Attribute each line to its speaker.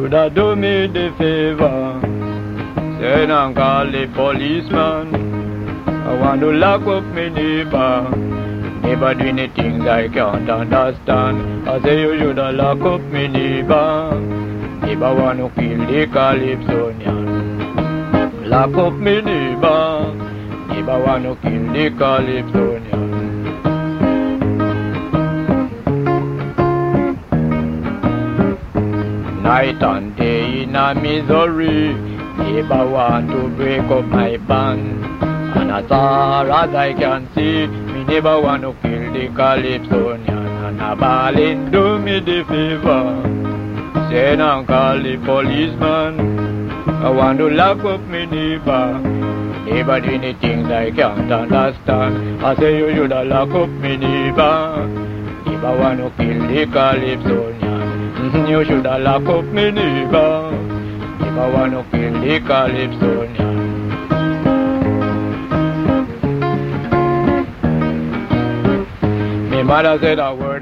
Speaker 1: shoulda do me the favor. Send and call the policeman. I want to lock up me neighbor. Neighbor doing the things I can't understand. I say you shoulda lock up me neighbor. Neighbor want to kill the Calypsonian. Lock up me neighbor. Neighbor want to kill the Calypsonian. Night and day in a misery. Neighbor want to break up my band. And as far as I can see, me neighbor want to kill the Calypsonian. And a ballin' do me the favor. Send and call the policeman. I want to lock up me neighbor. Neighbor doing the things I can't understand. I say you shoulda lock up me neighbor. Neighbor want to kill the Calypsonian. You shoulda lock up me neighbor. Neighbor want to kill the Calypsonian. My mother said a word